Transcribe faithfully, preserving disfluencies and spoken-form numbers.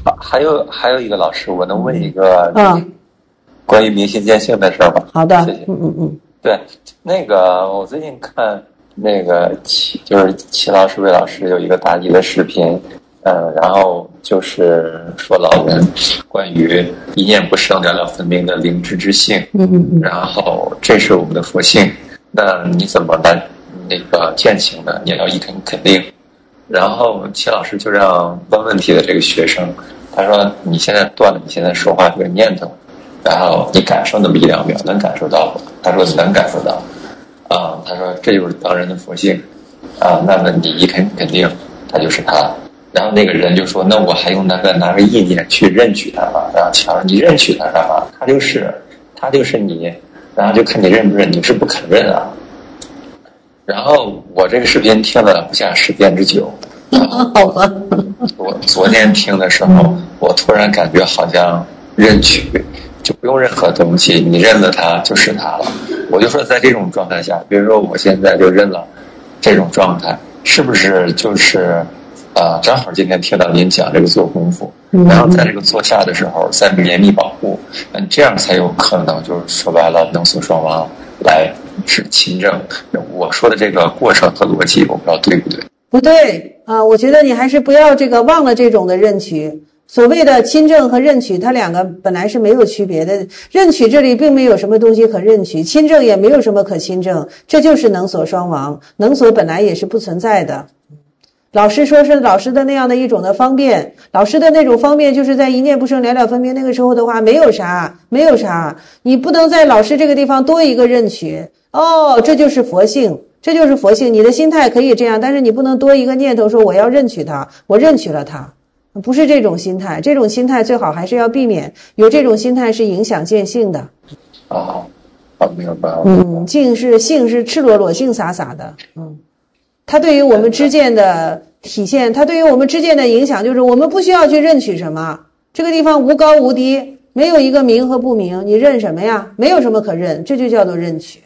还有还有一个老师，我能问一个嗯， 关于明心见性的事儿吗？ 好的， 谢谢。 嗯嗯嗯， 对，那个我最近看那个齐就是齐老师魏老师有一个答疑的视频，呃，然后就是说老人关于一念不生了了分明的灵知之性， 嗯嗯嗯， 然后这是我们的佛性，那你怎么来那个践行呢？你要一肯肯定。然后齐老师就让问问题的这个学生，他说你现在断了你现在说话这个念头，然后你感受那么一两秒，能感受到吗？他说能感受到。啊，他说这就是当人的佛性，啊，那么你一肯肯定，他就是他。然后那个人就说，那我还用那个拿个意念去认取他吗？然后齐老师，你认取他干嘛？他就是，他就是你，然后就看你认不认，你是不肯认啊。然后我这个视频听了不下十遍之久。 好吧。 我昨天听的时候，我突然感觉好像认取就不用任何东西，你认了它就是它了。我就说在这种状态下，比如说我现在就认了这种状态，是不是就是呃，正好今天听到您讲这个做功夫，然后在这个做下的时候再绵密保护，嗯，这样才有可能就是说白了能所双亡来是亲政。我说的这个过程和逻辑，我不知道对不对。 不对啊，我觉得你还是不要这个忘了这种的认取。所谓的亲政和认取，它两个本来是没有区别的。认取这里并没有什么东西可认取，亲政也没有什么可亲政，这就是能所双亡。能所本来也是不存在的。老师说是老师的那样的一种的方便，老师的那种方便就是在一念不生了了分别那个时候的话，没有啥，没有啥，你不能在老师这个地方多一个认取。哦，这就是佛性。这就是佛性，你的心态可以这样，但是你不能多一个念头说我要认取它，我认取了它，不是这种心态。这种心态最好还是要避免，有这种心态是影响见性的。 哦，好，明白了。 嗯，净是性是赤裸裸性洒洒的。嗯，它对于我们知见的体现，它对于我们知见的影响，就是我们不需要去认取什么，这个地方无高无低，没有一个明和不明，你认什么呀？没有什么可认，这就叫做认取。